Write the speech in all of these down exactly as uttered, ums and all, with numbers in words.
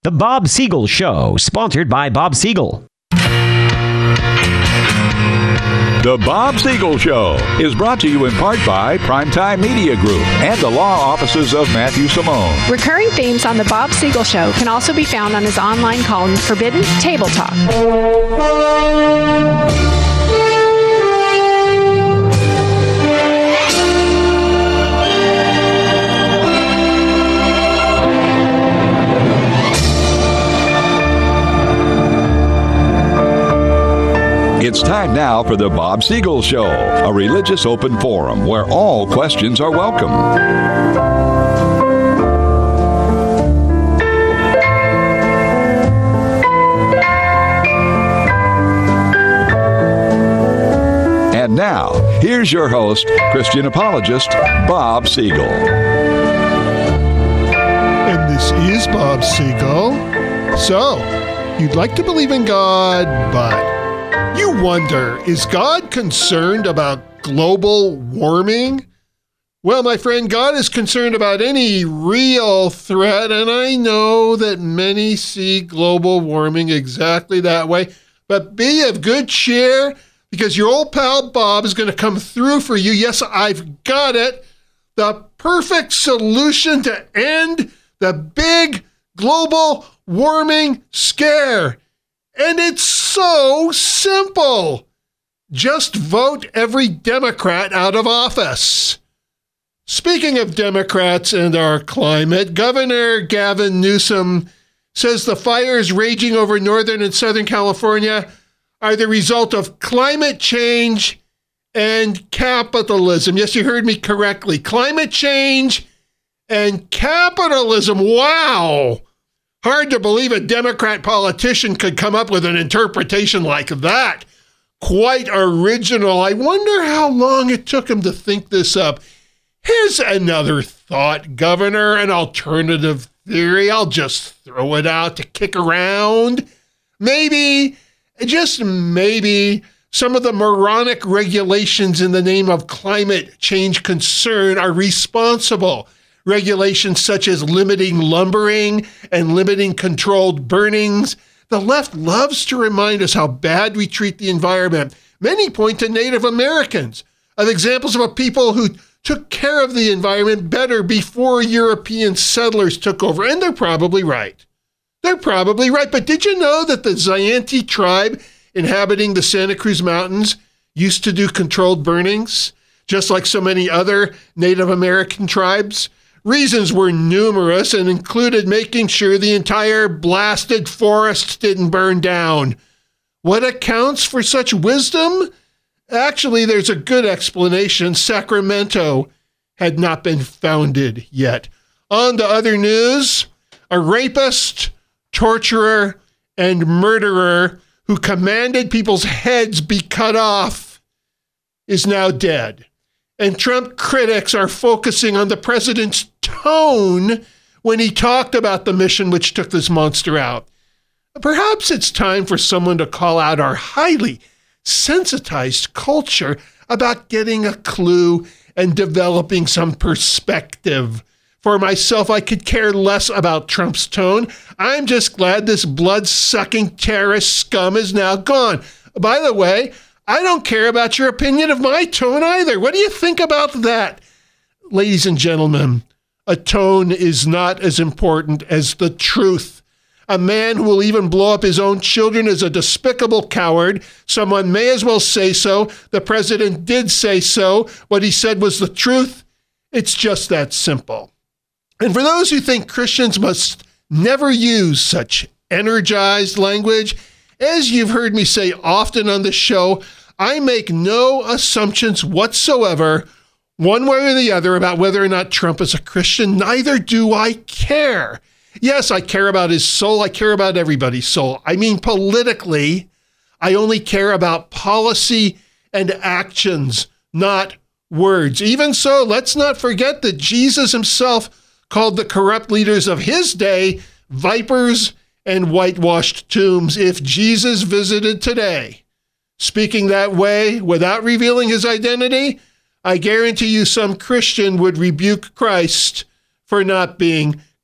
The Bob Siegel Show, sponsored by Bob Siegel. The Bob Siegel Show is brought to you in part by Primetime Media Group and the law offices of Matthew Simone. Recurring themes on The Bob Siegel Show can also be found on his online column, Forbidden Table Talk. It's time now for the Bob Siegel Show, a religious open forum where all questions are welcome. And now, here's your host, Christian apologist, Bob Siegel. And this is Bob Siegel. So, you'd like to believe in God, but you wonder, is God concerned about global warming? Well, my friend, God is concerned about any real threat, and I know that many see global warming exactly that way. But be of good cheer, because your old pal Bob is going to come through for you. Yes, I've got it. The perfect solution to end the big global warming scare. And it's so simple. Just vote every Democrat out of office. Speaking of Democrats and our climate, Governor Gavin Newsom says the fires raging over Northern and Southern California are the result of climate change and capitalism. Yes, you heard me correctly. Climate change and capitalism. Wow. Hard to believe a Democrat politician could come up with an interpretation like that. Quite original. I wonder how long it took him to think this up. Here's another thought, Governor, an alternative theory. I'll just throw it out to kick around. Maybe, just maybe, some of the moronic regulations in the name of climate change concern are responsible. Regulations such as limiting lumbering and limiting controlled burnings. The left loves to remind us how bad we treat the environment. Many point to Native Americans of examples of a people who took care of the environment better before European settlers took over. And they're probably right. They're probably right. But did you know that the Zayanti tribe inhabiting the Santa Cruz Mountains used to do controlled burnings, just like so many other Native American tribes? Reasons were numerous and included making sure the entire blasted forest didn't burn down. What accounts for such wisdom? Actually, there's a good explanation. Sacramento had not been founded yet. On to other news. A rapist, torturer, and murderer who commanded people's heads be cut off is now dead. And Trump critics are focusing on the president's tone when he talked about the mission which took this monster out. Perhaps it's time for someone to call out our highly sensitized culture about getting a clue and developing some perspective. For myself, I could care less about Trump's tone. I'm just glad this blood-sucking terrorist scum is now gone. By the way, I don't care about your opinion of my tone either. What do you think about that? Ladies and gentlemen, a tone is not as important as the truth. A man who will even blow up his own children is a despicable coward. Someone may as well say so. The president did say so. What he said was the truth. It's just that simple. And for those who think Christians must never use such energized language, as you've heard me say often on the show, I make no assumptions whatsoever, one way or the other, about whether or not Trump is a Christian. Neither do I care. Yes, I care about his soul. I care about everybody's soul. I mean, politically, I only care about policy and actions, not words. Even so, let's not forget that Jesus himself called the corrupt leaders of his day vipers and whitewashed tombs. If Jesus visited today, speaking that way without revealing his identity, I guarantee you some Christian would rebuke Christ for not being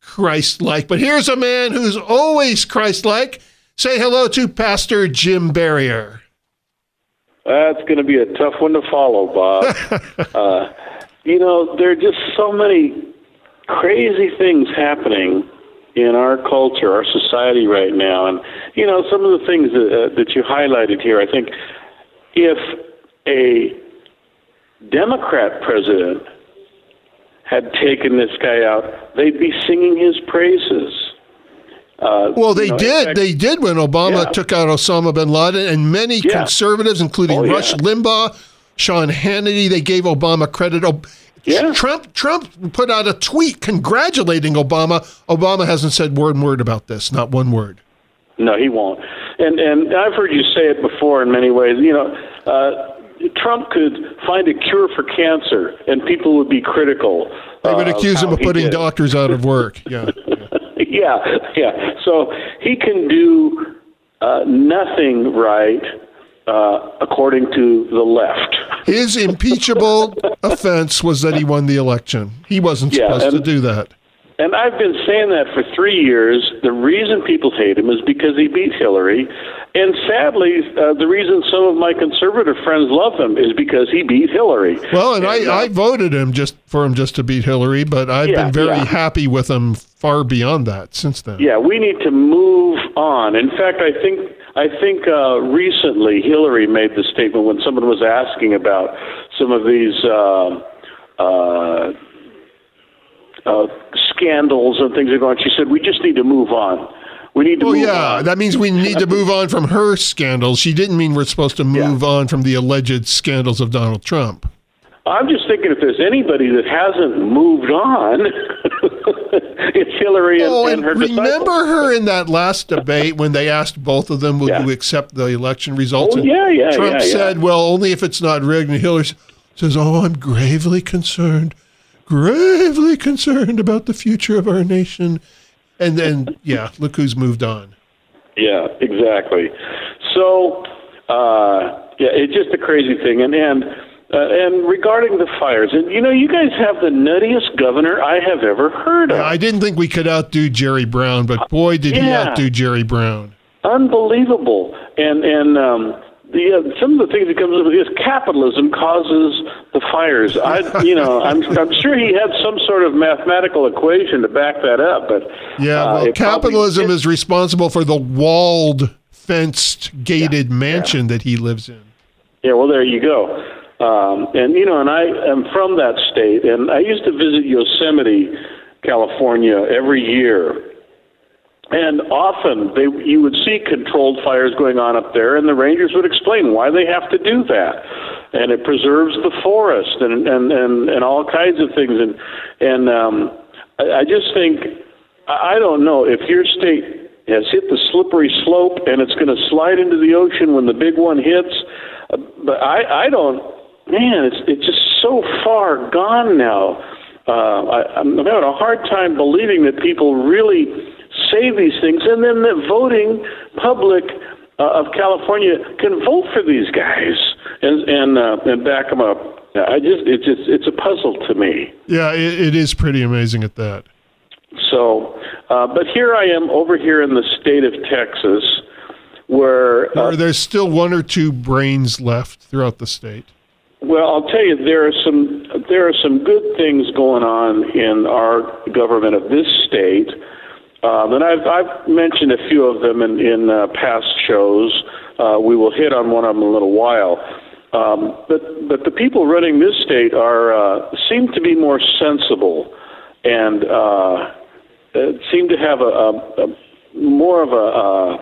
Christ-like. But here's a man who's always Christ-like. Say hello to Pastor Jim Barrier. That's going to be a tough one to follow, Bob. uh, you know, there are just so many crazy things happening in our culture, our society right now. And, you know, some of the things that, uh, that you highlighted here, I think if a Democrat president had taken this guy out, they'd be singing his praises. Uh, well, they you know, did. fact, they did when Obama yeah. took out Osama bin Laden, and many yeah. conservatives, including oh, yeah. Rush Limbaugh, Sean Hannity, they gave Obama credit. Oh, yeah. Trump Trump put out a tweet congratulating Obama. Obama hasn't said one word about this, not one word. No, he won't. And and I've heard you say it before in many ways. You know, uh, Trump could find a cure for cancer, and people would be critical. They would uh, accuse of him of putting did. doctors out of work. Yeah. yeah, yeah. So he can do uh, nothing right, uh, according to the left. His impeachable offense was that he won the election. He wasn't Yeah, supposed and- to do that. And I've been saying that for three years. The reason people hate him is because he beat Hillary. And sadly, uh, the reason some of my conservative friends love him is because he beat Hillary. Well, and, and I, uh, I voted him just for him just to beat Hillary, but I've Yeah, been very yeah. happy with him far beyond that since then. Yeah, we need to move on. In fact, I think I think uh, recently Hillary made the statement when someone was asking about some of these uh, uh, uh, scandals and things are going. She said, "We just need to move on. We need to Well, move yeah, on." that means we need to move on from her scandals. She didn't mean we're supposed to move Yeah. on from the alleged scandals of Donald Trump. I'm just thinking if there's anybody that hasn't moved on, it's Hillary and, Oh, and and her remember disciples. her in that last debate when they asked both of them, will Yeah. you accept the election results? Oh, And yeah, yeah, Trump yeah, yeah. said, well, only if it's not rigged. And Hillary says, oh, I'm gravely concerned, gravely concerned about the future of our nation. And then, yeah, look who's moved on. Yeah, exactly. So, uh, yeah, it's just a crazy thing. And and uh, and regarding the fires, and you know, you guys have the nuttiest governor I have ever heard of. I didn't think we could outdo Jerry Brown, but boy, did he Yeah. outdo Jerry Brown. Unbelievable. And and um, the uh, some of the things that comes up with is capitalism causes the fires. I you know I'm I'm sure he had some sort of mathematical equation to back that up, but Yeah, uh, well, it probably- capitalism is responsible for the walled, fenced, gated mansion that he lives in. Yeah, well, there you go. Um, and, you know, and I am from that state, and I used to visit Yosemite, California, every year. And often they, you would see controlled fires going on up there, and the rangers would explain why they have to do that. And it preserves the forest and, and, and, and all kinds of things. And, and um, I, I just think, I I don't know, if your state has hit the slippery slope and it's going to slide into the ocean when the big one hits, uh, but I, I don't, man, it's, it's just so far gone now. Uh, I, I'm having a hard time believing that people really say these things, and then the voting public uh, of California can vote for these guys and and uh, and back them up. I just it's just it's a puzzle to me. Yeah, it, it is pretty amazing at that. So, uh, but here I am over here in the state of Texas, where uh, Or there's still one or two brains left throughout the state. well, I'll tell you, there are some there are some good things going on in our government of this state. Um, and I've, I've mentioned a few of them in, in uh, past shows. Uh, we will hit on one of them in a little while. Um, but but the people running this state are uh, seem to be more sensible and uh, uh, seem to have a, a, a more of a,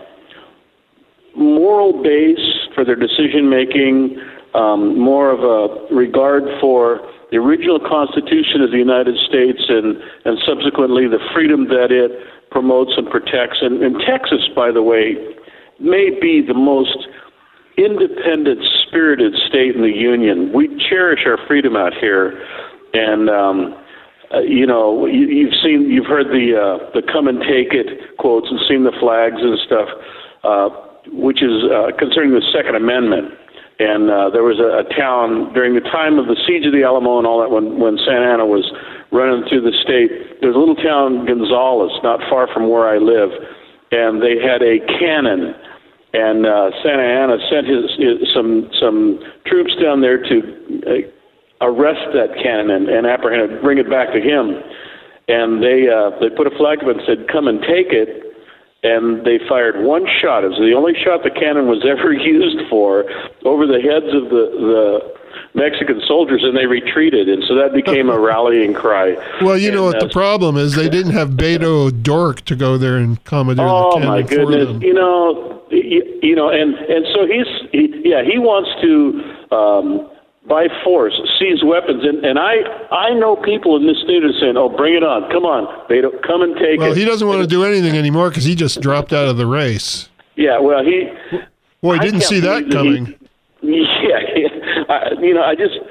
a moral base for their decision making, um, more of a regard for the original Constitution of the United States and, and subsequently the freedom that it promotes and protects. And, and Texas, by the way, may be the most independent, spirited state in the Union. We cherish our freedom out here. And, um, uh, you know, you, you've seen, you've heard the, uh, the come and take it quotes and seen the flags and stuff, uh, which is uh, concerning the Second Amendment. And uh, there was a, a town during the time of the siege of the Alamo and all that, when, when Santa Anna was running through the state. There's a little town, Gonzales, not far from where I live, and they had a cannon. And uh, Santa Anna sent his, his some some troops down there to uh, arrest that cannon and, and apprehend it, bring it back to him. And they uh, they put a flag up and said, "Come and take it." And they fired one shot. It was the only shot the cannon was ever used for over the heads of the, the Mexican soldiers, and they retreated. And so that became a rallying cry. Well, you and, know what uh, the problem is? They didn't have Beto O'Rourke to go there and commandeer oh, the cannon my goodness. for them. You know, you, you know, and, and so he's, he, yeah, he wants to, um, by force, seize weapons. And, and I, I know people in this state are saying, oh, bring it on. Come on, Beto, come and take well, it. Well, he doesn't want to do anything anymore because he just dropped out of the race. Yeah, well, he... Boy, didn't see that coming. He, yeah, yeah. I, you know, I just...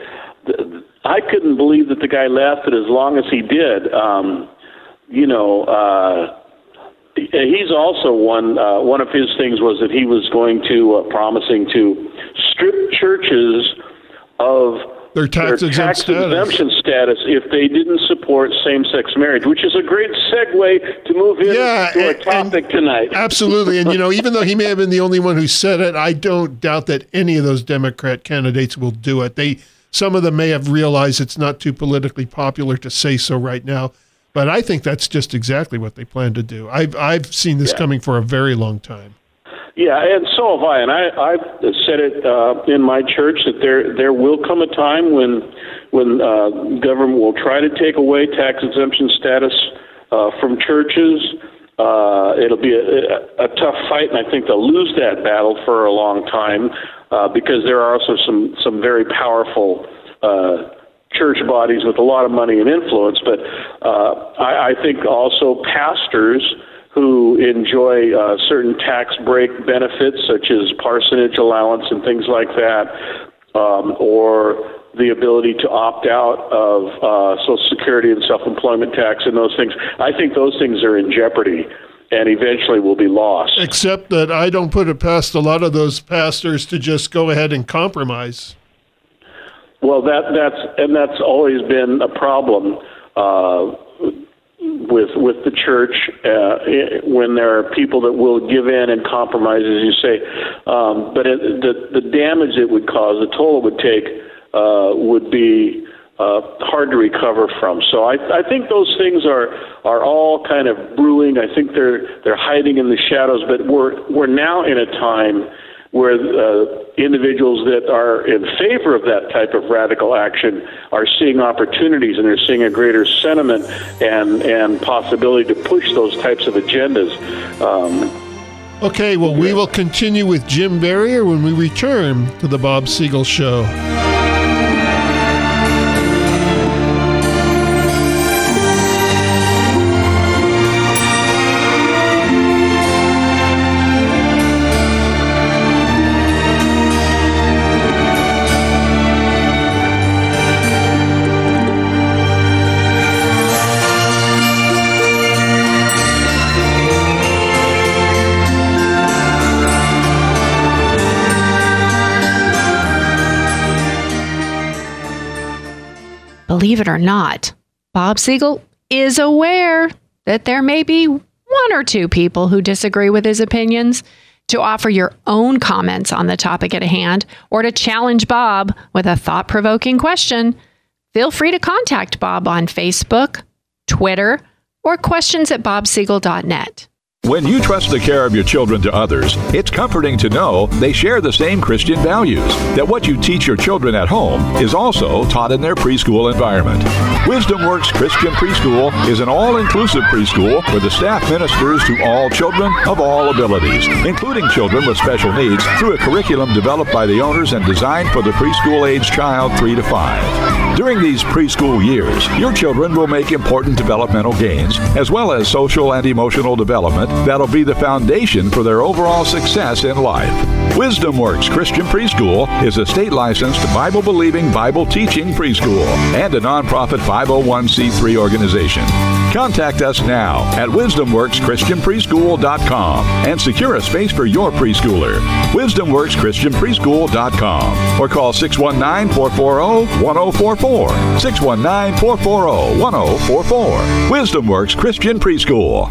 I couldn't believe that the guy lasted as long as he did. Um, you know, uh, he's also one, uh, one of his things was that he was going to, uh, promising to strip churches of their tax, their exempt tax status. exemption status if they didn't support same-sex marriage, which is a great segue to move into yeah, our and, topic and tonight. Absolutely. And, you know, even though he may have been the only one who said it, I don't doubt that any of those Democrat candidates will do it. They, some of them may have realized it's not too politically popular to say so right now, but I think that's just exactly what they plan to do. I've, I've seen this yeah. coming for a very long time. Yeah, and so have I. And I, I've said it uh, in my church that there there will come a time when when uh, government will try to take away tax exemption status uh, from churches. Uh, it'll be a, a tough fight, and I think they'll lose that battle for a long time uh, because there are also some, some very powerful uh, church bodies with a lot of money and influence. But uh, I, I think also pastors who enjoy uh, certain tax break benefits, such as parsonage allowance and things like that, um, or the ability to opt out of uh, Social Security and self-employment tax and those things. I think those things are in jeopardy and eventually will be lost. Except that I don't put it past a lot of those pastors to just go ahead and compromise. Well, that that's and that's always been a problem uh, with with the church uh, when there are people that will give in and compromise, as you say. Um, but it, the the damage it would cause, the toll it would take, uh, would be uh, hard to recover from. So I, I think those things are are all kind of brewing. I think they're they're hiding in the shadows. But we're we're now in a time where uh, individuals that are in favor of that type of radical action are seeing opportunities, and they're seeing a greater sentiment and, and possibility to push those types of agendas. Um, okay, well, we will continue with Jim Barrier when we return to the Bob Siegel Show. Believe it or not, Bob Siegel is aware that there may be one or two people who disagree with his opinions. To offer your own comments on the topic at hand or to challenge Bob with a thought-provoking question, feel free to contact Bob on Facebook, Twitter, or questions at bob siegel dot net. When you trust the care of your children to others, it's comforting to know they share the same Christian values, that what you teach your children at home is also taught in their preschool environment. Wisdom Works Christian Preschool is an all-inclusive preschool where the staff ministers to all children of all abilities, including children with special needs, through a curriculum developed by the owners and designed for the preschool-age child three to five. During these preschool years, your children will make important developmental gains, as well as social and emotional development that'll be the foundation for their overall success in life. Wisdom Works Christian Preschool is a state-licensed, Bible-believing, Bible-teaching preschool and a nonprofit five oh one c three organization. Contact us now at wisdom works christian preschool dot com and secure a space for your preschooler. wisdom works christian preschool dot com or call six one nine, four four zero, one zero four four. six one nine, four four zero, one zero four four. Wisdom Works Christian Preschool.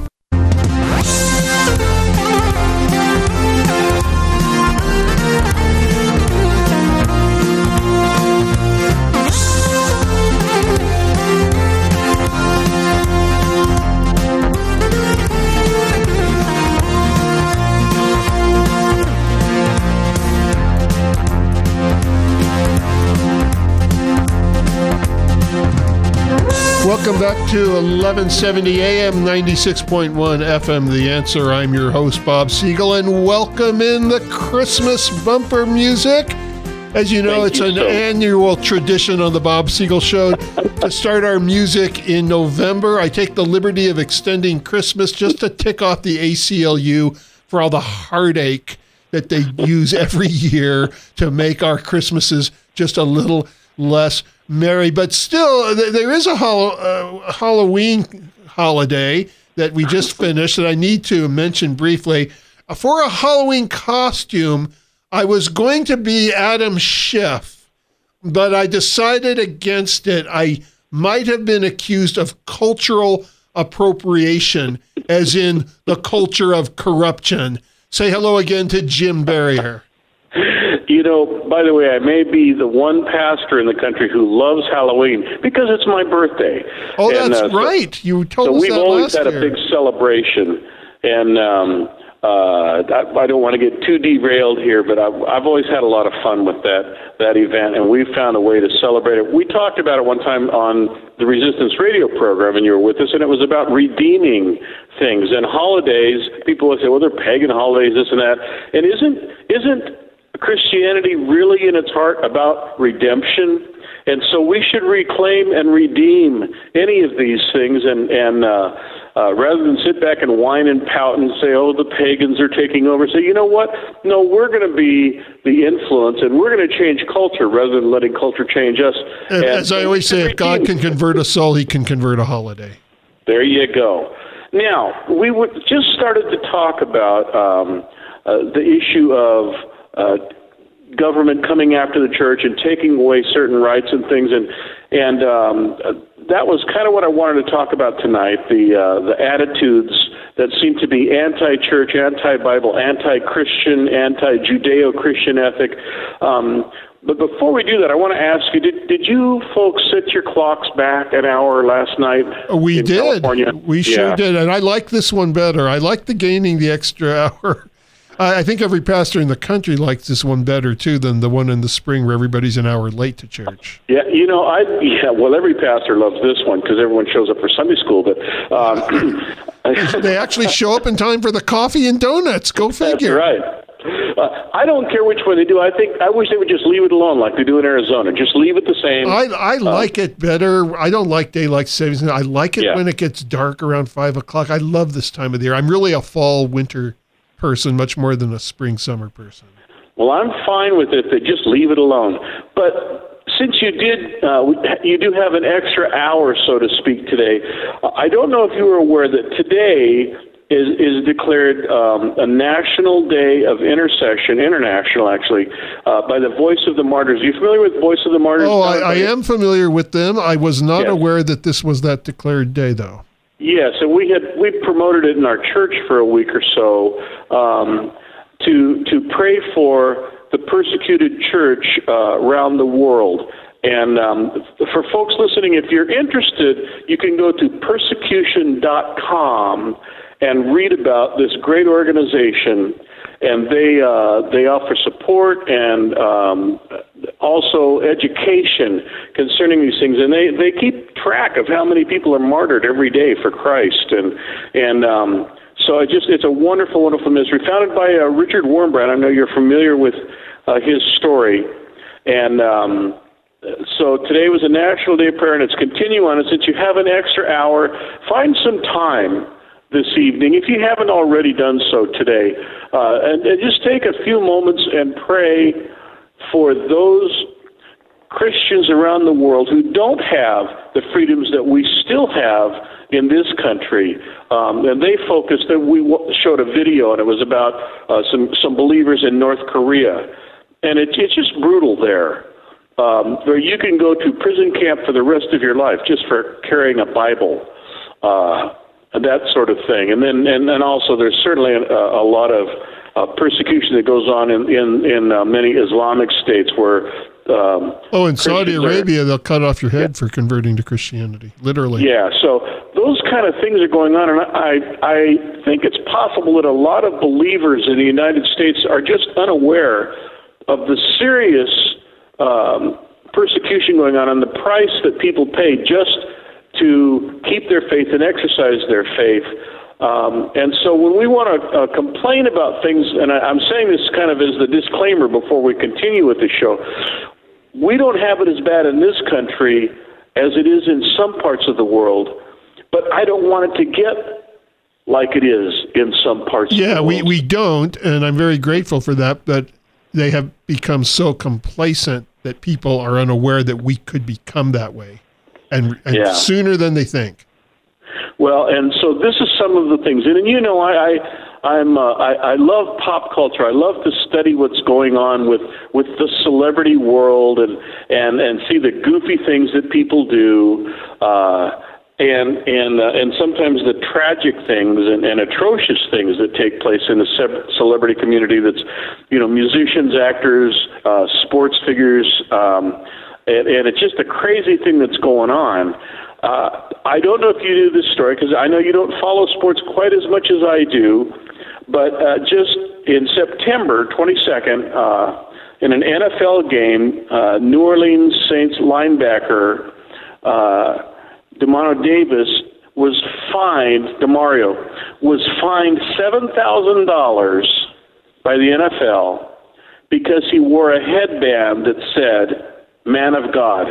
Welcome back to eleven seventy A M, ninety-six point one F M, The Answer. I'm your host, Bob Siegel, and welcome in the Christmas bumper music. As you know, Thank it's you an so. annual tradition on the Bob Siegel Show to start our music in November. I take the liberty of extending Christmas just to tick off the A C L U for all the heartache that they use every year to make our Christmases just a little less merry. But still, there is a hol- uh, Halloween holiday that we just finished that I need to mention briefly. For a Halloween costume, I was going to be Adam Schiff, but I decided against it. I might have been accused of cultural appropriation, as in the culture of corruption. Say hello again to Jim Barrier. You know, by the way, I may be the one pastor in the country who loves Halloween because it's my birthday. Oh, and, that's uh, so, right. You told so us we've that always last had year. a big celebration, and um, uh, I, I don't want to get too derailed here, but I've, I've always had a lot of fun with that that event, and we've found a way to celebrate it. We talked about it one time on the Resistance Radio program, and you were with us, and it was about redeeming things and holidays. People would say, well, they're pagan holidays, this and that, and isn't isn't Christianity really in its heart about redemption? And so we should reclaim and redeem any of these things, and, and uh, uh, rather than sit back and whine and pout and say, oh, the pagans are taking over, say, you know what? No, we're going to be the influence, and we're going to change culture rather than letting culture change us. And, and as I always say, if God can convert a soul, he can convert a holiday. There you go. Now, we would just started to talk about um, uh, the issue of Uh, government coming after the church and taking away certain rights and things, and and um, uh, that was kind of what I wanted to talk about tonight. The uh, the attitudes that seem to be anti-church, anti-Bible, anti-Christian, anti-Judeo-Christian ethic. Um, but before we do that, I want to ask you: Did did you folks set your clocks back an hour last night? We in did. California? We sure yeah. did, and I like this one better. I like the gaining the extra hour. I think every pastor in the country likes this one better, too, than the one in the spring where everybody's an hour late to church. Yeah, you know, I yeah, well, every pastor loves this one because everyone shows up for Sunday school, but... Um, they actually show up in time for the coffee and donuts. Go figure. That's right. Uh, I don't care which one they do. I think I wish they would just leave it alone like they do in Arizona. Just leave it the same. I, I like um, it better. I don't like daylight savings. I like it yeah. when it gets dark around five o'clock. I love this time of the year. I'm really a fall, winter person, much more than a spring, summer person. Well, I'm fine with it. They just leave it alone. But since you did, uh, you do have an extra hour, so to speak, today. I don't know if you were aware that today is is declared um, a National Day of Intercession, international actually, uh, by the Voice of the Martyrs. Are you familiar with Voice of the Martyrs? Oh, I, I am familiar with them. I was not yes. aware that this was that declared day, though. Yes, and we had we promoted it in our church for a week or so um, to to pray for the persecuted church uh, around the world. And um, for folks listening, if you're interested, you can go to persecution dot com and read about this great organization. And they uh, they offer support and um, also education concerning these things, and they, they keep track of how many people are martyred every day for Christ, and and um, so it just it's a wonderful, wonderful ministry founded by uh, Richard Wurmbrand. I know you're familiar with uh, his story, and um, so today was a National Day of Prayer, and it's continuing on. And since you have an extra hour, find some time this evening, if you haven't already done so today, uh, and, and just take a few moments and pray for those Christians around the world who don't have the freedoms that we still have in this country. Um, and they focused, and we showed a video, and it was about uh, some, some believers in North Korea. And it, it's just brutal there, um, where you can go to prison camp for the rest of your life just for carrying a Bible, uh, and that sort of thing. And then, and, and also there's certainly a, a lot of uh, persecution that goes on in, in, in uh, many Islamic states where Um, oh, in Saudi Arabia, are, they'll cut off your head yeah. for converting to Christianity, literally. Yeah, so those kind of things are going on, and I, I think it's possible that a lot of believers in the United States are just unaware of the serious um, persecution going on and the price that people pay just to keep their faith and exercise their faith. Um, and so when we want to uh, complain about things, and I, I'm saying this kind of as the disclaimer before we continue with the show, we don't have it as bad in this country as it is in some parts of the world, but I don't want it to get like it is in some parts yeah, of the world. Yeah, we, we don't, and I'm very grateful for that, but they have become so complacent that people are unaware that we could become that way, and, and yeah. sooner than they think. Well, and so this is some of the things, and, and you know, I, I I'm uh, I, I love pop culture. I love to study what's going on with, with the celebrity world, and, and, and see the goofy things that people do, uh, and and uh, and sometimes the tragic things and, and atrocious things that take place in the celebrity community. That's, you know, musicians, actors, uh, sports figures, um, and, and it's just a crazy thing that's going on. Uh, I don't know if you knew this story, because I know you don't follow sports quite as much as I do, but uh, just in September twenty-second, uh, in an N F L game, uh, New Orleans Saints linebacker uh, Demario Davis was fined, Demario, was fined seven thousand dollars by the N F L because he wore a headband that said, "Man of God."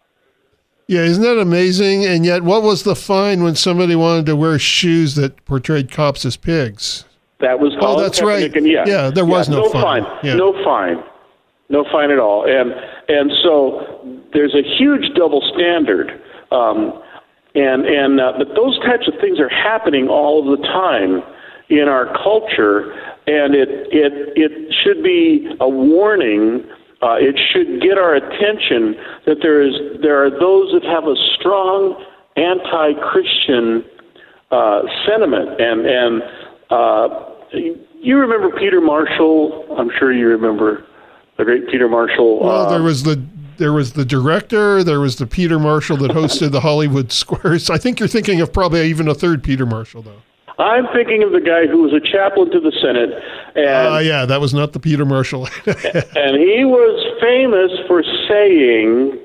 Yeah, isn't that amazing? And yet, what was the fine when somebody wanted to wear shoes that portrayed cops as pigs? That was oh, that's right. Yeah. yeah, there was yeah, no, no fine. fine. Yeah. No fine. No fine at all. And and so there's a huge double standard. Um, and and uh, but those types of things are happening all of the time in our culture, and it it it should be a warning. Uh, it should get our attention that there is there are those that have a strong anti-Christian uh, sentiment, and and uh, you remember Peter Marshall. I'm sure you remember the great Peter Marshall. Well, uh, there was the there was the director. There was the Peter Marshall that hosted the Hollywood Squares. I think you're thinking of probably even a third Peter Marshall, though. I'm thinking of the guy who was a chaplain to the Senate. And, uh, yeah, that was not the Peter Marshall. And he was famous for saying,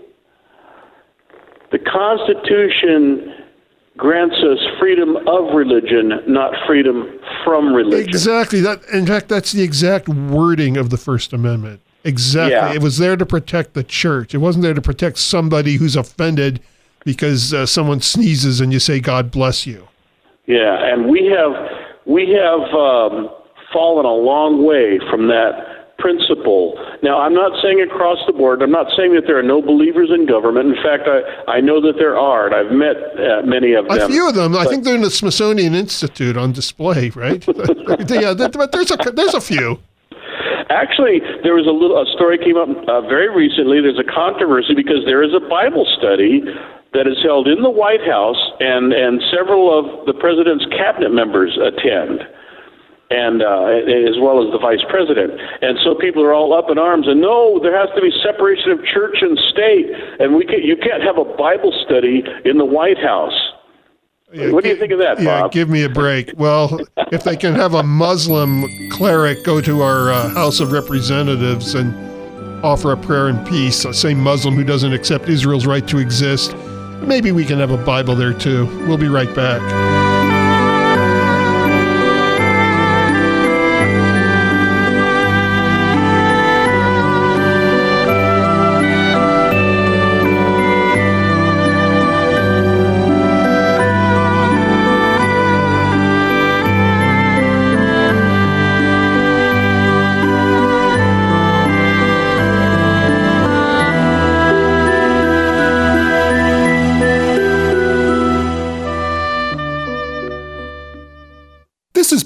the Constitution grants us freedom of religion, not freedom from religion. Exactly. That, in fact, that's the exact wording of the First Amendment. Exactly. Yeah. It was there to protect the church. It wasn't there to protect somebody who's offended because uh, someone sneezes and you say, "God bless you." Yeah, and we have we have um, fallen a long way from that principle. Now, I'm not saying across the board. I'm not saying that there are no believers in government. In fact, I, I know that there are, and I've met uh, many of them. A few of them. But, I think they're in the Smithsonian Institute on display, right? yeah, but there's a there's a few. Actually, there was a little a story came up uh, very recently. There's a controversy because there is a Bible study that is held in the White House, and, and several of the president's cabinet members attend, and uh, as well as the vice president. And so people are all up in arms, and no, there has to be separation of church and state, and we can, you can't have a Bible study in the White House. Yeah, what give, do you think of that, Bob? Yeah, give me a break. Well, if they can have a Muslim cleric go to our uh, House of Representatives and offer a prayer in peace, the same Muslim who doesn't accept Israel's right to exist, maybe we can have a Bible there too. We'll be right back.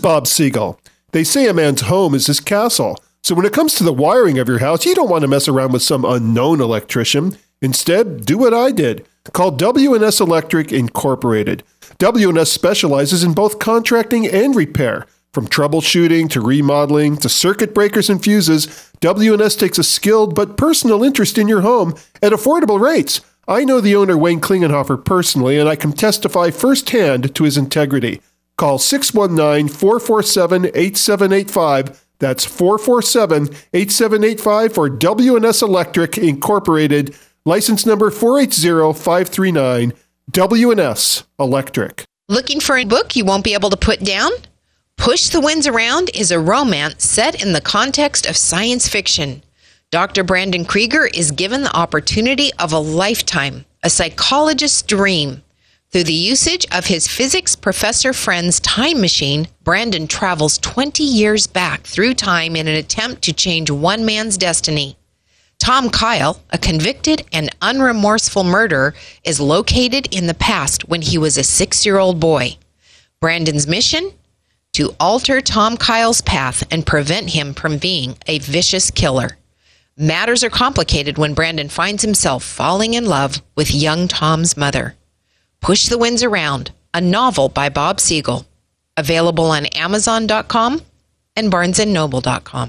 Bob Siegel. They say a man's home is his castle. So when it comes to the wiring of your house, you don't want to mess around with some unknown electrician. Instead, do what I did. Call W and S Electric Incorporated. W and S specializes in both contracting and repair. From troubleshooting to remodeling to circuit breakers and fuses, W and S takes a skilled but personal interest in your home at affordable rates. I know the owner, Wayne Klingenhofer, personally, and I can testify firsthand to his integrity. Call six one nine, four four seven, eight seven eight five. That's four four seven, eight seven eight five for W and S Electric Incorporated. License number four eight zero, five three nine. W and S Electric. Looking for a book you won't be able to put down? Push the Winds Around is a romance set in the context of science fiction. Doctor Brandon Krieger is given the opportunity of a lifetime, a psychologist's dream. Through the usage of his physics professor friend's time machine, Brandon travels twenty years back through time in an attempt to change one man's destiny. Tom Kyle, a convicted and unremorseful murderer, is located in the past when he was a six-year-old boy. Brandon's mission? To alter Tom Kyle's path and prevent him from being a vicious killer. Matters are complicated when Brandon finds himself falling in love with young Tom's mother. Push the Winds Around, a novel by Bob Siegel. Available on Amazon dot com and Barnes and Noble dot com.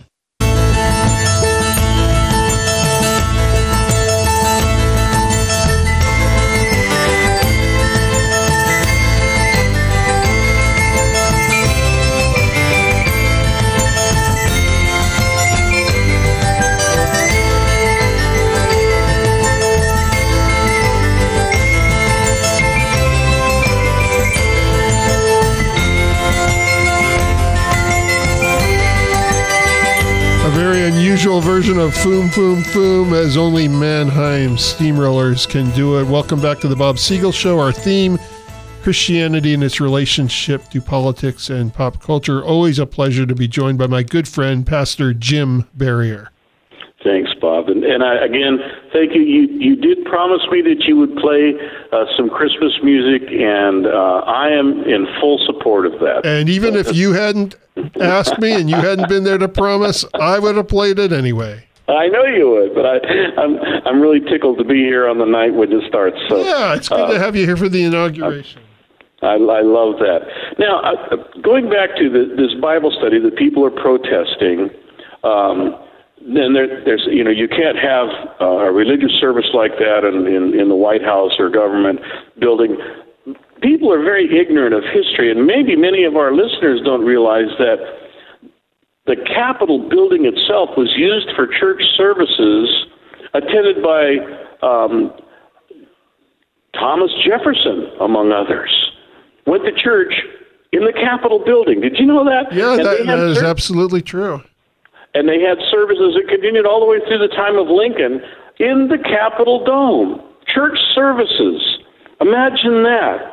Very unusual version of Foom Foom Foom, as only Mannheim steamrollers can do it. Welcome back to the Bob Siegel Show. Our theme, Christianity and its relationship to politics and pop culture. Always a pleasure to be joined by my good friend, Pastor Jim Barrier. Thanks, Bob. And, and I, again, thank you. You you did promise me that you would play uh, some Christmas music, and uh, I am in full support of that. And even if you hadn't asked me and you hadn't been there to promise, I would have played it anyway. I know you would, but I, I'm I'm really tickled to be here on the night when it starts. So, yeah, it's good uh, to have you here for the inauguration. I, I love that. Now, uh, going back to the, this Bible study that people are protesting, um, then there, there's, you know, you can't have uh, a religious service like that in, in, in the White House or government building. People are very ignorant of history, and maybe many of our listeners don't realize that the Capitol building itself was used for church services attended by um, Thomas Jefferson, among others. Went to church in the Capitol building. Did you know that? Yeah, that, that is absolutely true. And they had services that continued all the way through the time of Lincoln in the Capitol Dome. Church services. Imagine that.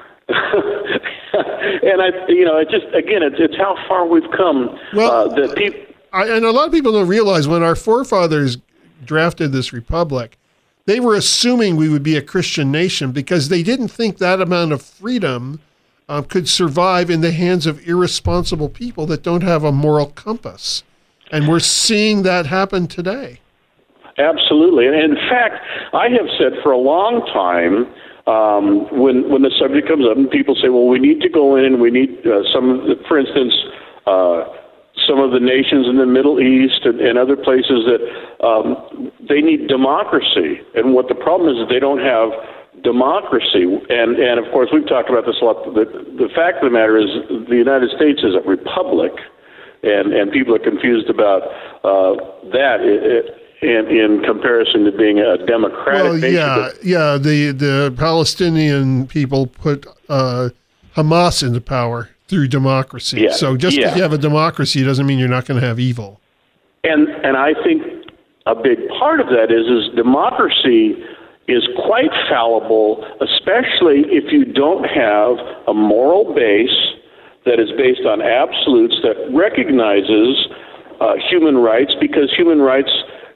And I, you know, it just again, it's it's how far we've come. Well, uh, that people, and a lot of people don't realize when our forefathers drafted this republic, they were assuming we would be a Christian nation because they didn't think that amount of freedom um, could survive in the hands of irresponsible people that don't have a moral compass. And we're seeing that happen today. Absolutely. And in fact, I have said for a long time, um, when when the subject comes up and people say, well, we need to go in and we need uh, some of the, for instance, uh, some of the nations in the Middle East and, and other places that um, they need democracy. And what the problem is is they don't have democracy. And, and of course, we've talked about this a lot. The, the fact of the matter is the United States is a republic. And, and people are confused about uh, that in, in comparison to being a democratic well, nation. Yeah, yeah. The, the Palestinian people put uh, Hamas into power through democracy. Yeah, so just yeah. because you have a democracy doesn't mean you're not going to have evil. And and I think a big part of that is is democracy is quite fallible, especially if you don't have a moral base that is based on absolutes, that recognizes uh, human rights, because human rights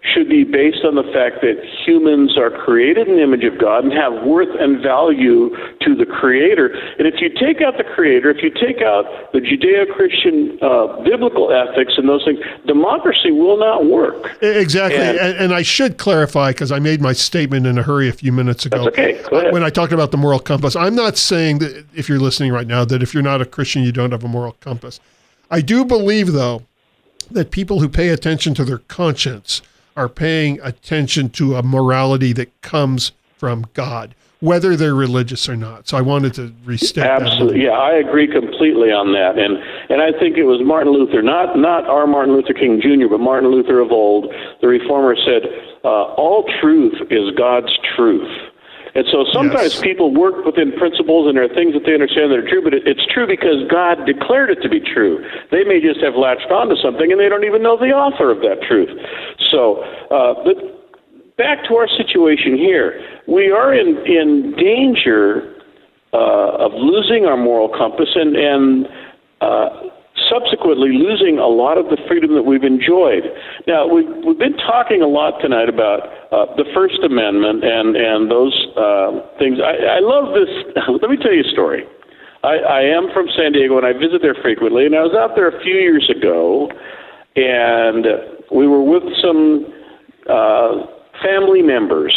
should be based on the fact that humans are created in the image of God and have worth and value to the Creator. And if you take out the Creator, if you take out the Judeo-Christian uh, biblical ethics and those things, democracy will not work. Exactly. And, and, and I should clarify, because I made my statement in a hurry a few minutes ago. That's okay. Go ahead. When I talked about the moral compass, I'm not saying that if you're listening right now, that if you're not a Christian, you don't have a moral compass. I do believe, though, that people who pay attention to their conscience are paying attention to a morality that comes from God, whether they're religious or not. So I wanted to restate that. Absolutely. Yeah, I agree completely on that. And and I think it was Martin Luther, not not our Martin Luther King Junior, but Martin Luther of old, the reformer, said, uh, all truth is God's truth. And so sometimes Yes. people work within principles and there are things that they understand that are true, but it, it's true because God declared it to be true. They may just have latched onto something and they don't even know the author of that truth. So, uh, but back to our situation here. We are in, in danger uh, of losing our moral compass and, and uh, subsequently losing a lot of the freedom that we've enjoyed. Now, we've, we've been talking a lot tonight about uh, the First Amendment and, and those uh, things. I, I love this. Let me tell you a story. I, I am from San Diego, and I visit there frequently, and I was out there a few years ago, and we were with some uh, family members.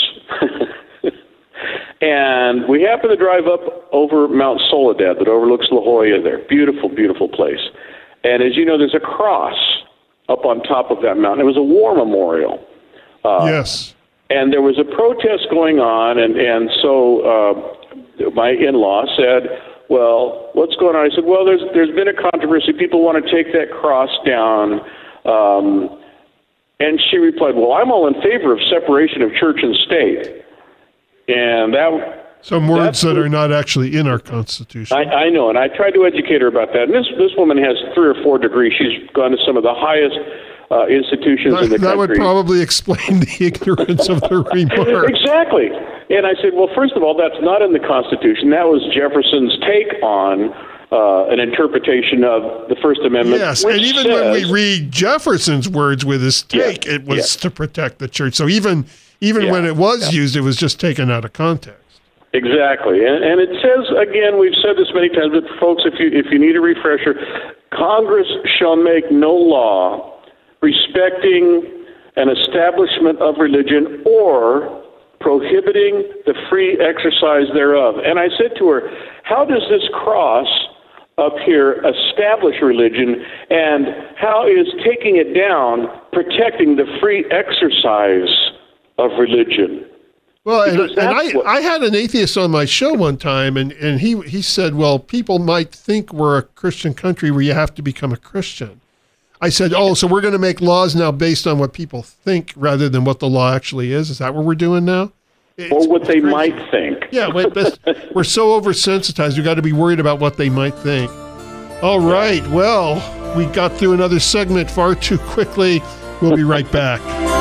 And we happened to drive up over Mount Soledad that overlooks La Jolla there. Beautiful, beautiful place. And as you know, there's a cross up on top of that mountain. It was a war memorial. Uh, Yes. And there was a protest going on, and, and so uh, my in-law said, well, what's going on? I said, well, there's there's been a controversy. People want to take that cross down. Um, and she replied, well, I'm all in favor of separation of church and state. And that Some words that's- that are not actually in our Constitution. I, I know, and I tried to educate her about that. And this this woman has three or four degrees. She's gone to some of the highest uh, institutions that in the that would country. probably explain the ignorance of the remark. Exactly. And I said, well, first of all, that's not in the Constitution. That was Jefferson's take on uh, an interpretation of the First Amendment. Yes, which and even when we says- read Jefferson's words with his take, Yeah, it was yeah. to protect the church. So even even Yeah, when it was used, it was just taken out of context. Exactly, and, and it says again. We've said this many times, but folks, if you if you need a refresher, Congress shall make no law respecting an establishment of religion or prohibiting the free exercise thereof. And I said to her, how does this cross up here establish religion, and how is taking it down protecting the free exercise of religion? Well, and, Because and that's I, what- I had an atheist on my show one time, and, and he, he said, well, people might think we're a Christian country where you have to become a Christian. I said, oh, so we're going to make laws now based on what people think rather than what the law actually is? Is that what we're doing now? It's- Or what it's they crazy. might think. Yeah, we're, that's- we're so oversensitized. We've got to be worried about what they might think. All right. Well, we got through another segment far too quickly. We'll be right back.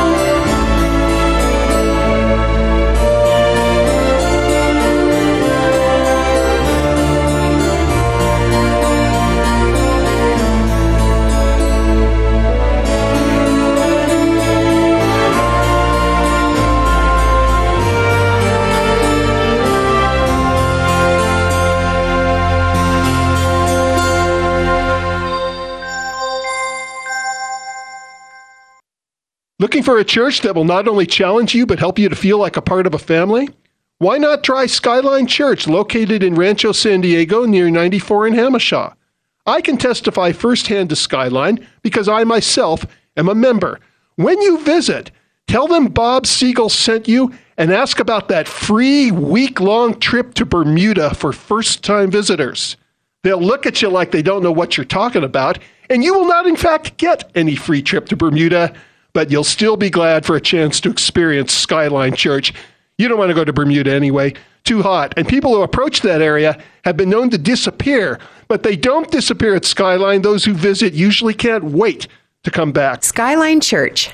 Looking for a church that will not only challenge you, but help you to feel like a part of a family? Why not try Skyline Church, located in Rancho San Diego near ninety-four in Hamishaw? I can testify firsthand to Skyline because I myself am a member. When you visit, tell them Bob Siegel sent you and ask about that free week-long trip to Bermuda for first-time visitors. They'll look at you like they don't know what you're talking about, and you will not, in fact, get any free trip to Bermuda, but you'll still be glad for a chance to experience Skyline Church. You don't want to go to Bermuda anyway. Too hot. And people who approach that area have been known to disappear, but they don't disappear at Skyline. Those who visit usually can't wait to come back. Skyline Church.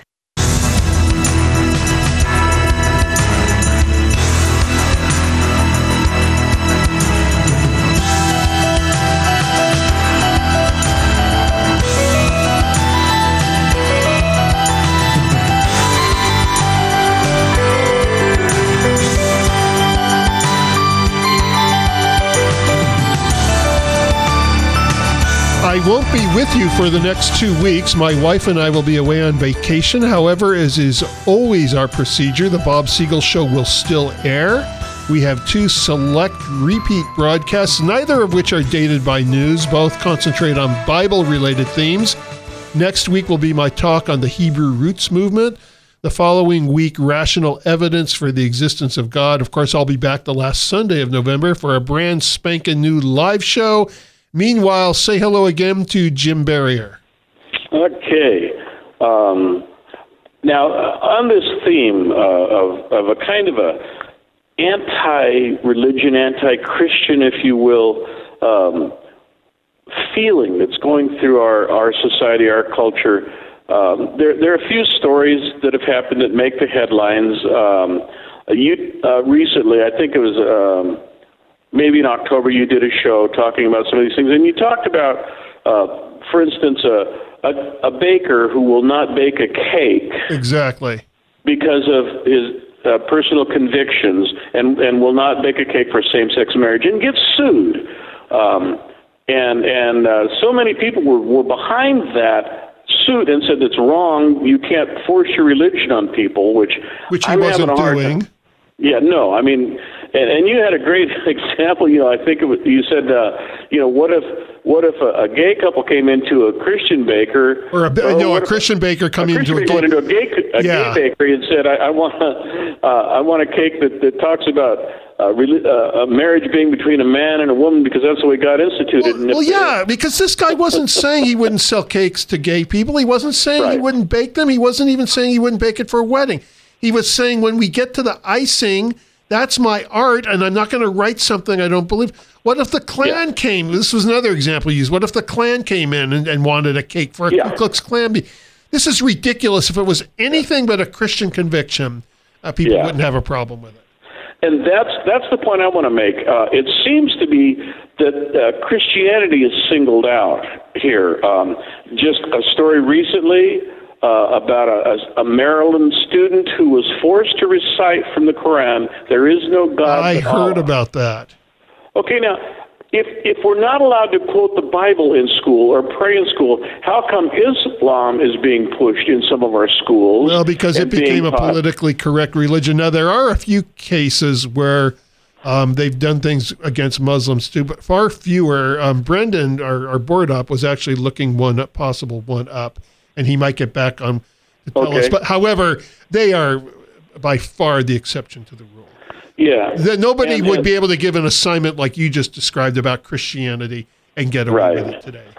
I won't be with you for the next two weeks. My wife and I will be away on vacation. However, as is always our procedure, the Bob Siegel Show will still air. We have two select repeat broadcasts, neither of which are dated by news. Both concentrate on Bible-related themes. Next week will be my talk on the Hebrew Roots movement. The following week, rational evidence for the existence of God. Of course, I'll be back the last Sunday of November for a brand spanking new live show. Meanwhile, say hello again to Jim Barrier. Okay. Um, now, on this theme uh, of, of a kind of a anti-religion, anti-Christian, if you will, um, feeling that's going through our, our society, our culture, Um, there, there are a few stories that have happened that make the headlines. Um, you uh, recently, I think it was um, maybe in October, you did a show talking about some of these things, and you talked about, uh, for instance, a, a, a baker who will not bake a cake. Exactly. Because of his uh, personal convictions, and, and will not bake a cake for same-sex marriage, and gets sued. Um, and and uh, so many people were, were behind that suit and said it's wrong. You can't force your religion on people, which which he I'm wasn't having a hard doing. time. Yeah, no, I mean, and, and you had a great example. You know, I think it was, you said, uh, you know, what if what if a, a gay couple came into a Christian baker, or a or no, a Christian baker coming into a, gay, into a gay a yeah. gay bakery and said, I, I want a, uh, I want a cake that, that talks about uh, re- uh, a marriage being between a man and a woman because that's the way God instituted. Well, well yeah, because this guy wasn't saying he wouldn't sell cakes to gay people. He wasn't saying right. he wouldn't bake them. He wasn't even saying he wouldn't bake it for a wedding. He was saying when we get to the icing, that's my art, and I'm not going to write something I don't believe. What if the Klan yeah. came? This was another example used. What if the Klan came in and, and wanted a cake for a yeah. Ku Klux Klan? This is ridiculous. If it was anything but a Christian conviction, uh, people yeah. wouldn't have a problem with it. And that's that's the point I want to make. Uh, it seems to be that uh, Christianity is singled out here. Um, just a story recently uh, about a, a Maryland student who was forced to recite from the Quran, "There is no God." I but heard Allah. about that. Okay, now, if if we're not allowed to quote the Bible in school or pray in school, how come Islam is being pushed in some of our schools? Well, because it became a politically correct religion. Now, there are a few cases where um, they've done things against Muslims too, but far fewer. Um, Brendan, our, our board op, was actually looking one up, possible one up, and he might get back on to tell okay. us. But however, they are by far the exception to the rule. Yeah. That nobody and, would and, be able to give an assignment like you just described about Christianity and get away right. with it today.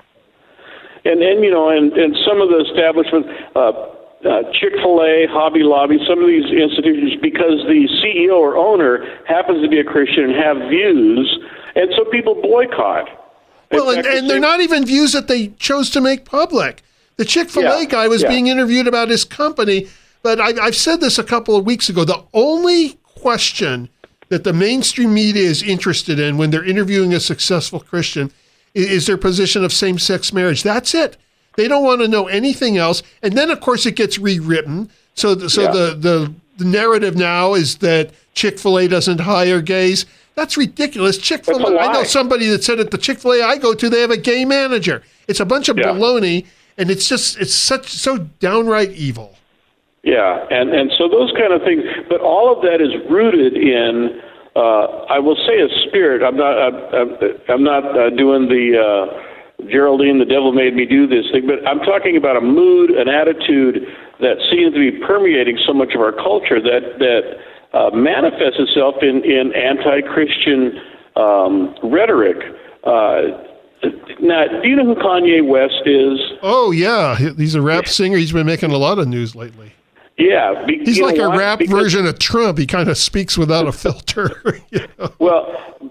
And, and you know, and, and some of the establishments, uh, uh, Chick-fil-A, Hobby Lobby, some of these institutions, because the C E O or owner happens to be a Christian and have views, and so people boycott. Well, and, and they're not even views that they chose to make public. The Chick-fil-A yeah. guy was yeah. being interviewed about his company, but I, I've said this a couple of weeks ago. The only question that the mainstream media is interested in when they're interviewing a successful Christian is, is their position of same-sex marriage. That's it. They don't want to know anything else. And then, of course, it gets rewritten. So, the, so yeah. the, the the narrative now is that Chick-fil-A doesn't hire gays. That's ridiculous. Chick-fil-A. I know somebody that said at the Chick-fil-A I go to, they have a gay manager. It's a bunch of yeah. baloney, and it's just it's such so downright evil. Yeah, and, and so those kind of things, but all of that is rooted in, uh, I will say, a spirit. I'm not, I'm, I'm not uh, doing the uh, Geraldine, the devil made me do this thing, but I'm talking about a mood, an attitude that seems to be permeating so much of our culture that that uh, manifests itself in in anti-Christian um, rhetoric. Uh, Now, do you know who Kanye West is? Oh, yeah. He's a rap singer. He's been making a lot of news lately. Yeah. Be, He's like a why? rap because, version of Trump. He kind of speaks without a filter. You know? Well,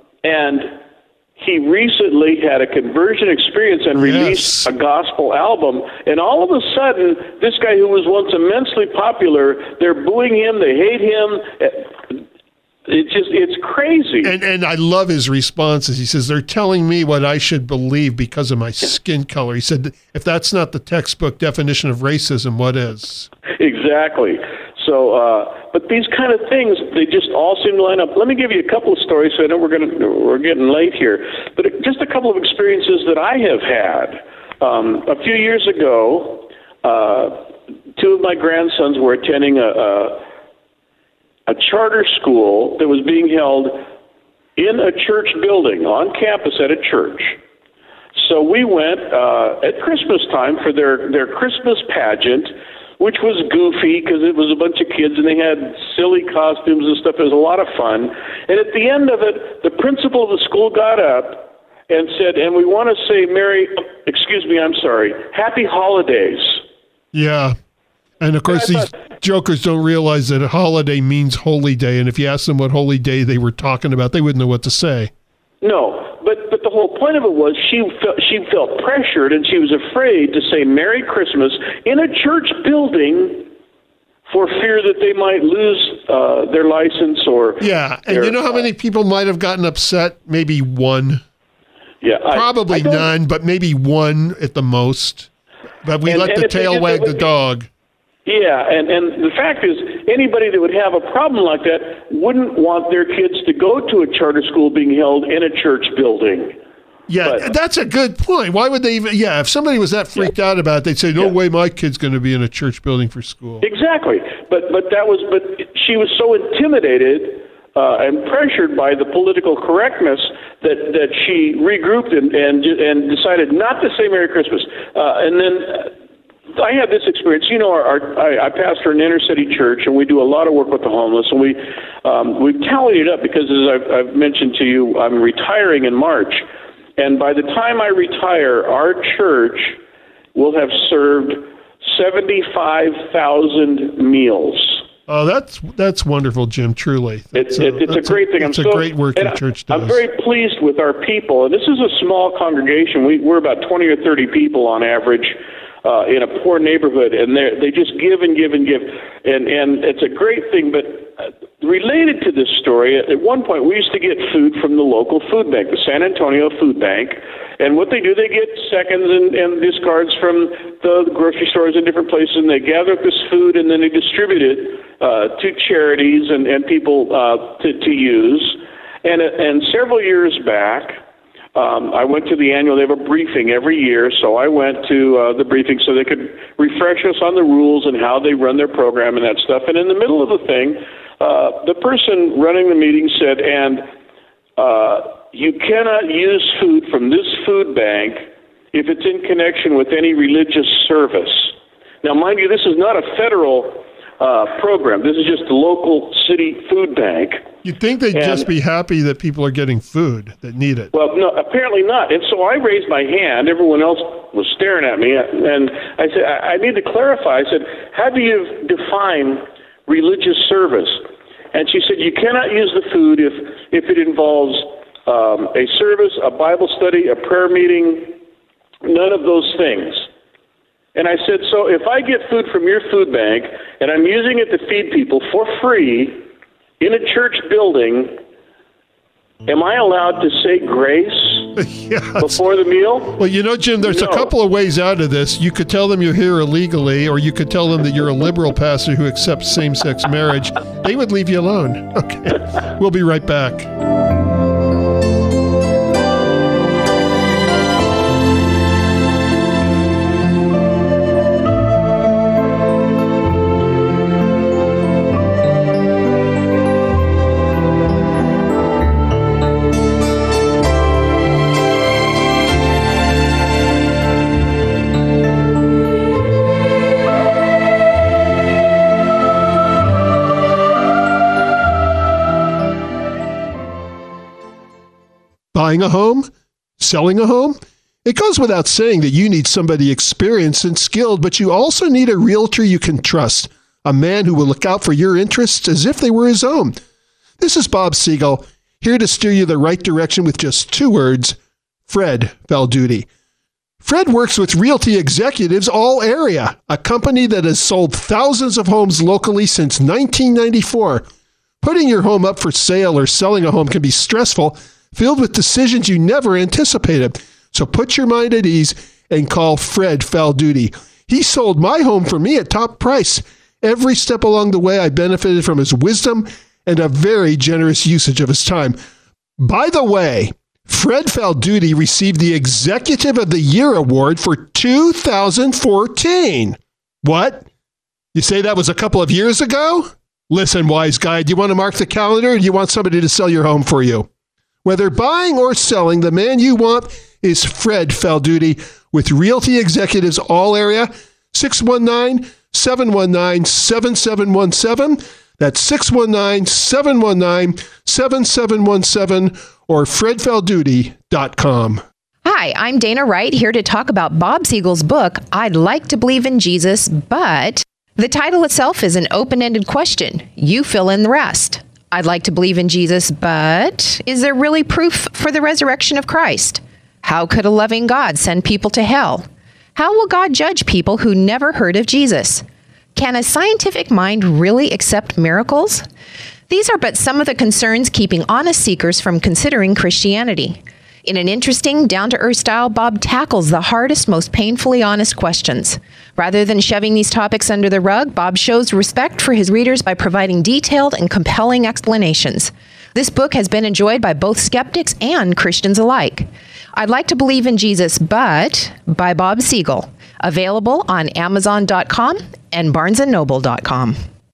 and he recently had a conversion experience and released yes. a gospel album. And all of a sudden, this guy who was once immensely popular, they're booing him. They hate him. It's just, it's crazy. And and I love his responses. He says, they're telling me what I should believe because of my skin color. He said, if that's not the textbook definition of racism, what is? Exactly. So, uh, but these kind of things, they just all seem to line up. Let me give you a couple of stories. So I know we're going to, we're getting late here, but just a couple of experiences that I have had Um, a few years ago, uh, two of my grandsons were attending a, a, a charter school that was being held in a church building, on campus at a church. So we went uh, at Christmas time for their, their Christmas pageant, which was goofy because it was a bunch of kids and they had silly costumes and stuff. It was a lot of fun. And at the end of it, the principal of the school got up and said, and we want to say Merry, excuse me, I'm sorry, Happy Holidays. Yeah. And of course, these jokers don't realize that a holiday means holy day. And if you ask them what holy day they were talking about, they wouldn't know what to say. No, but but the whole point of it was she felt, she felt pressured and she was afraid to say Merry Christmas in a church building for fear that they might lose uh, their license or... Yeah, and their, you know how many people might have gotten upset? Maybe one. Yeah, Probably I, I none, but maybe one at the most. But we and, let and the if they tail did, wag the would, dog. Yeah, and, and the fact is, anybody that would have a problem like that wouldn't want their kids to go to a charter school being held in a church building. Yeah, but, that's a good point. Why would they even... Yeah, if somebody was that freaked yeah. out about it, they'd say, no yeah. way my kid's going to be in a church building for school. Exactly. But but that was... But she was so intimidated uh, and pressured by the political correctness that, that she regrouped and, and, and decided not to say Merry Christmas. Uh, and then... Uh, I had this experience. You know, our, our, I, I pastor an inner city church, and we do a lot of work with the homeless. And we um, we've tallied it up because, as I've, I've mentioned to you, I'm retiring in March. And by the time I retire, our church will have served seventy-five thousand meals. Oh, that's that's wonderful, Jim. Truly, it's a, it, it's a great a, thing. I'm it's a so, great work your church does. I'm very pleased with our people, and this is a small congregation. We, we're about twenty or thirty people on average. Uh, in a poor neighborhood, and they they just give and give and give, and and it's a great thing. But uh, related to this story, at one point we used to get food from the local food bank, the San Antonio Food Bank, and what they do, they get seconds and, and discards from the grocery stores in different places, and they gather up this food and then they distribute it uh, to charities and and people uh, to to use. And and several years back. Um, I went to the annual, they have a briefing every year, so I went to uh, the briefing so they could refresh us on the rules and how they run their program and that stuff. And in the middle of the thing, uh, the person running the meeting said, and uh, you cannot use food from this food bank if it's in connection with any religious service. Now, mind you, this is not a federal uh, program. This is just the local city food bank. You'd think they'd and, just be happy that people are getting food that need it. Well, no, apparently not. And so I raised my hand. Everyone else was staring at me. And I said, I, I need to clarify. I said, how do you define religious service? And she said, you cannot use the food if, if it involves um, a service, a Bible study, a prayer meeting, none of those things. And I said, so if I get food from your food bank and I'm using it to feed people for free in a church building, am I allowed to say grace yes. before the meal? Well, you know, Jim, there's no. a couple of ways out of this. You could tell them you're here illegally, or you could tell them that you're a liberal pastor who accepts same-sex marriage. They would leave you alone. Okay. We'll be right back. Buying a home? Selling a home? It goes without saying that you need somebody experienced and skilled, but you also need a realtor you can trust, a man who will look out for your interests as if they were his own. This is Bob Siegel, here to steer you the right direction with just two words, Fred Valduti. Fred works with Realty Executives All Area, a company that has sold thousands of homes locally since nineteen ninety-four. Putting your home up for sale or selling a home can be stressful, filled with decisions you never anticipated. So put your mind at ease and call Fred Valduti. He sold my home for me at top price. Every step along the way, I benefited from his wisdom and a very generous usage of his time. By the way, Fred Falduti received the Executive of the Year award for two thousand fourteen. What? You say that was a couple of years ago? Listen, wise guy, do you want to mark the calendar or do you want somebody to sell your home for you? Whether buying or selling, the man you want is Fred Falduti with Realty Executives All Area, six one nine, seven one nine, seven seven one seven. That's six one nine, seven one nine, seven seven one seven or fred falduti dot com. Hi, I'm Dana Wright, here to talk about Bob Siegel's book, I'd Like to Believe in Jesus, but the title itself is an open-ended question. You fill in the rest. I'd like to believe in Jesus, but is there really proof for the resurrection of Christ? How could a loving God send people to hell? How will God judge people who never heard of Jesus? Can a scientific mind really accept miracles? These are but some of the concerns keeping honest seekers from considering Christianity. In an interesting, down-to-earth style, Bob tackles the hardest, most painfully honest questions. Rather than shoving these topics under the rug, Bob shows respect for his readers by providing detailed and compelling explanations. This book has been enjoyed by both skeptics and Christians alike. I'd Like to Believe in Jesus, but by Bob Siegel. Available on amazon dot com and barnes and noble dot com.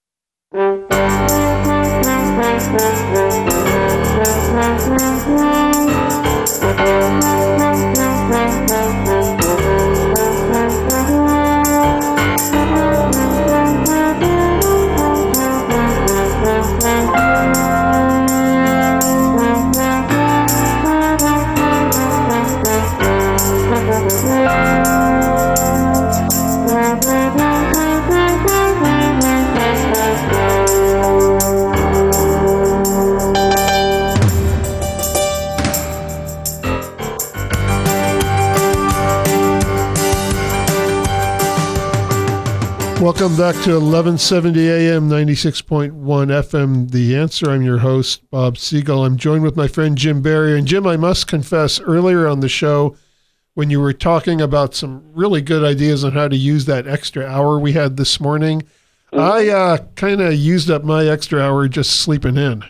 Welcome back to eleven seventy A M, ninety-six point one F M, The Answer. I'm your host, Bob Siegel. I'm joined with my friend Jim Barrier. And Jim, I must confess, earlier on the show, when you were talking about some really good ideas on how to use that extra hour we had this morning, mm-hmm. I uh, kind of used up my extra hour just sleeping in.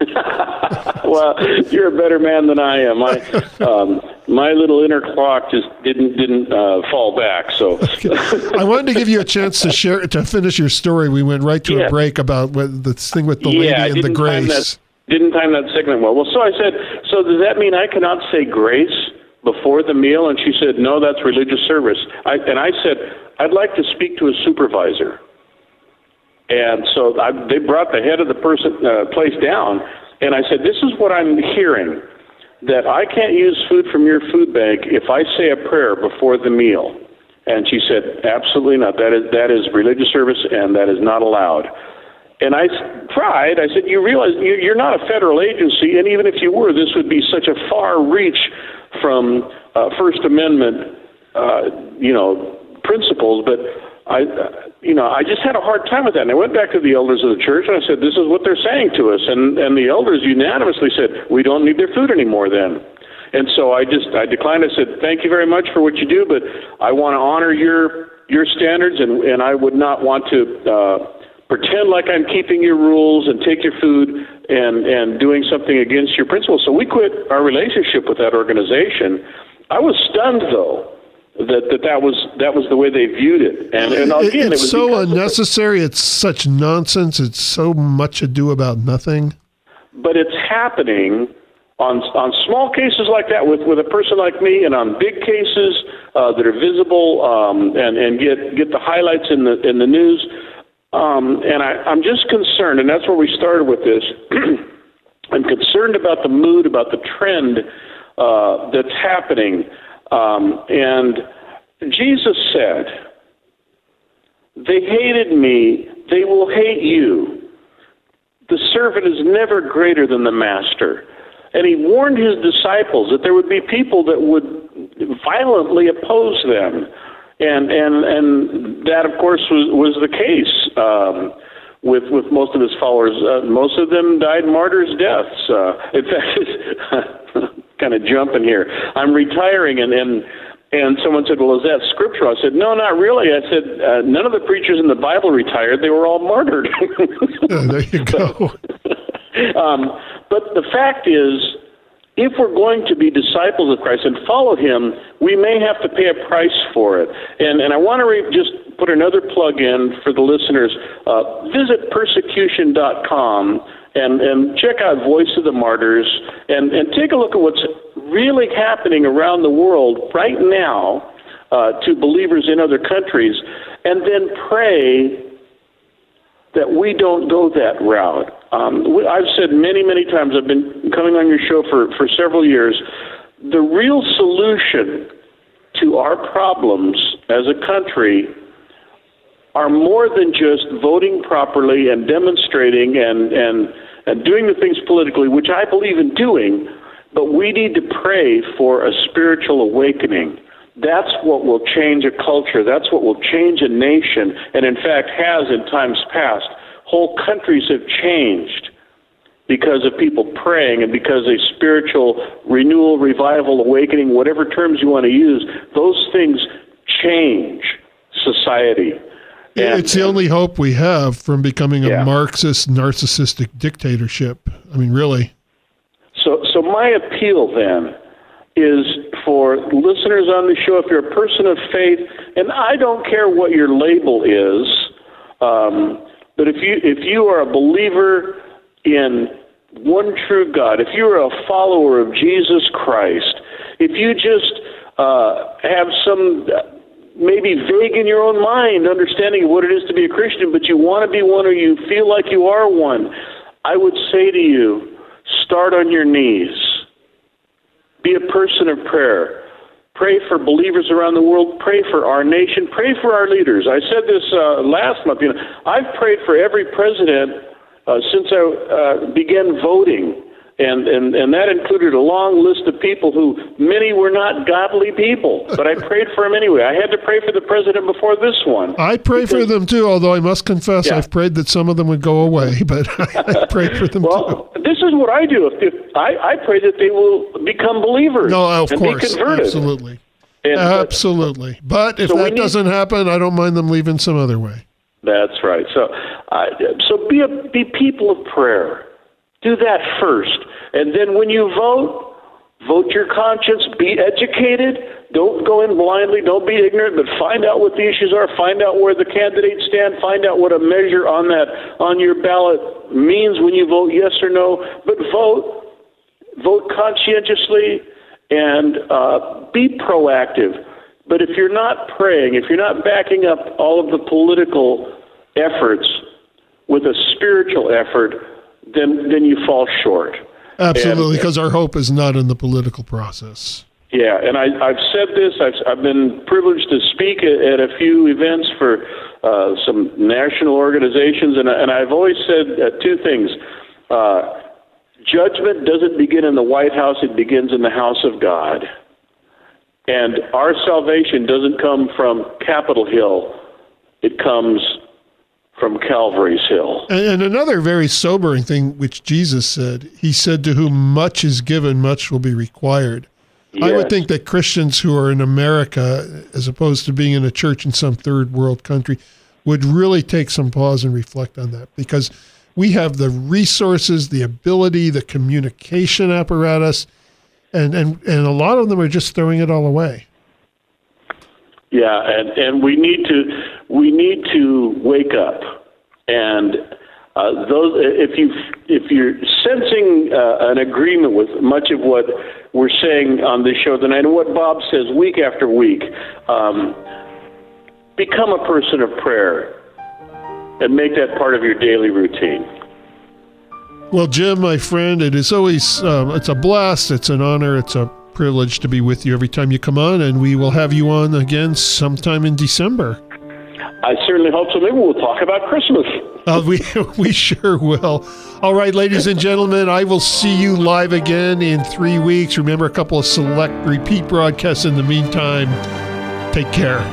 Well, you're a better man than I am. I, um, my little inner clock just didn't didn't uh, fall back. So I wanted to give you a chance to share to finish your story. We went right to yeah. a break about what, the thing with the yeah, lady and the grace. That, didn't time that segment well. Well, so I said, so does that mean I cannot say grace before the meal? And she said, no, that's religious service. I, and I said, I'd like to speak to a supervisor. And so I, they brought the head of the person uh, place down. And I said, this is what I'm hearing, that I can't use food from your food bank if I say a prayer before the meal. And she said, absolutely not. That is that is religious service, and that is not allowed. And I tried. I said, you realize you're not a federal agency, and even if you were, this would be such a far reach from uh, First Amendment, uh, you know, principles. But I, you know, I just had a hard time with that. And I went back to the elders of the church and I said, this is what they're saying to us. And, and the elders unanimously said, we don't need their food anymore then. And so I just, I declined. I said, thank you very much for what you do, but I want to honor your, your standards, and, and I would not want to uh, pretend like I'm keeping your rules and take your food and, and doing something against your principles. So we quit our relationship with that organization. I was stunned, though, that that, that was that was the way they viewed it. And, and again, it's it was so unnecessary. It's such nonsense. It's so much ado about nothing. But it's happening on on small cases like that with, with a person like me, and on big cases uh, that are visible um, and and get get the highlights in the in the news. Um, and I, I'm just concerned, and that's where we started with this. I'm concerned about the mood, about the trend uh, that's happening. Um, and Jesus said, they hated me, they will hate you. The servant is never greater than the master. And he warned his disciples that there would be people that would violently oppose them. And and and that, of course, was, was the case um, with, with most of his followers. Uh, most of them died martyrs' deaths. Uh, in fact, kind of jumping here. I'm retiring, and, and and someone said, well, is that scriptural? I said, no, not really. I said, uh, none of the preachers in the Bible retired. They were all martyred. Yeah, there you go. So, um, but the fact is, if we're going to be disciples of Christ and follow him, we may have to pay a price for it. And and I want to re- just put another plug in for the listeners. Uh, visit persecution dot com and, and check out Voice of the Martyrs and, and take a look at what's really happening around the world right now uh, to believers in other countries, and then pray that we don't go that route. Um, we, I've said many, many times, I've been coming on your show for, for several years, the real solution to our problems as a country are more than just voting properly and demonstrating and, and, and doing the things politically, which I believe in doing, but we need to pray for a spiritual awakening. That's what will change a culture. That's what will change a nation, and in fact has in times past. Whole countries have changed because of people praying and because a spiritual renewal, revival, awakening, whatever terms you want to use, those things change society. And, it's the only hope we have from becoming a yeah. Marxist, narcissistic dictatorship. I mean, really. So, so my appeal then is for listeners on the show, if you're a person of faith, and I don't care what your label is, um, but if you if you are a believer in one true God, if you're a follower of Jesus Christ, if you just uh, have some maybe vague in your own mind understanding of what it is to be a Christian, but you want to be one or you feel like you are one, I would say to you, start on your knees. Be a person of prayer. Pray for believers around the world. Pray for our nation. Pray for our leaders. I said this uh, last month. You know, I've prayed for every president uh, since I uh, began voting, and, and, and that included a long list of people who, many were not godly people, but I prayed for them anyway. I had to pray for the president before this one. I pray because, for them too, although I must confess yeah. I've prayed that some of them would go away, but I pray for them well, too. This is what I do. If, if I, I pray that they will become believers no, of and course, be converted. Absolutely. And, Absolutely. But if so that doesn't need, happen, I don't mind them leaving some other way. That's right. So uh, so be a, be people of prayer. Do that first. And then when you vote, vote your conscience. Be educated. Don't go in blindly. Don't be ignorant, but find out what the issues are. Find out where the candidates stand. Find out what a measure on that on your ballot means when you vote yes or no. But vote. Vote conscientiously. And uh, be proactive. But if you're not praying, if you're not backing up all of the political efforts with a spiritual effort, then then you fall short. Absolutely, and, because our hope is not in the political process. Yeah, and I, I've said this. I've, I've been privileged to speak at, at a few events for uh, some national organizations, and, and I've always said uh, two things. Uh, Judgment doesn't begin in the White House, it begins in the house of God. And our salvation doesn't come from Capitol Hill, it comes from Calvary's Hill. And, and another very sobering thing which Jesus said, he said, to whom much is given, much will be required. Yes. I would think that Christians who are in America, as opposed to being in a church in some third world country, would really take some pause and reflect on that, because we have the resources, the ability, the communication apparatus, and, and, and a lot of them are just throwing it all away. Yeah, and, and we need to we need to wake up. And uh, those, if you if you're sensing uh, an agreement with much of what we're saying on this show tonight, and what Bob says week after week, um, become a person of prayer. And make that part of your daily routine. Well, Jim, my friend, it is always, um, it's a blast, it's an honor, it's a privilege to be with you every time you come on, and we will have you on again sometime in December. I certainly hope so. Maybe we'll talk about Christmas. Uh, we, we sure will. All right, ladies and gentlemen, I will see you live again in three weeks. Remember, a couple of select repeat broadcasts in the meantime. Take care.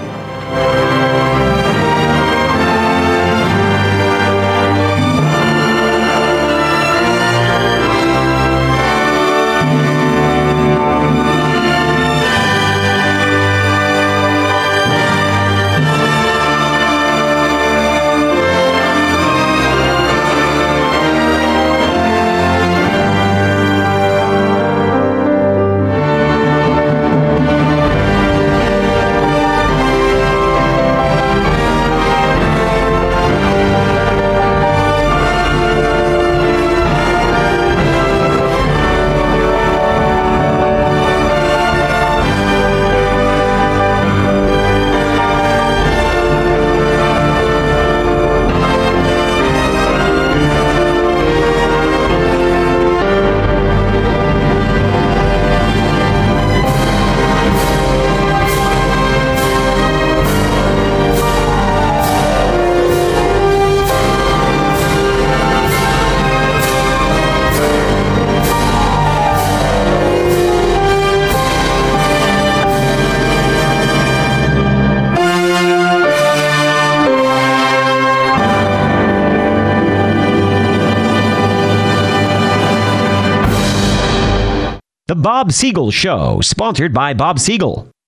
The Bob Siegel Show, sponsored by Bob Siegel.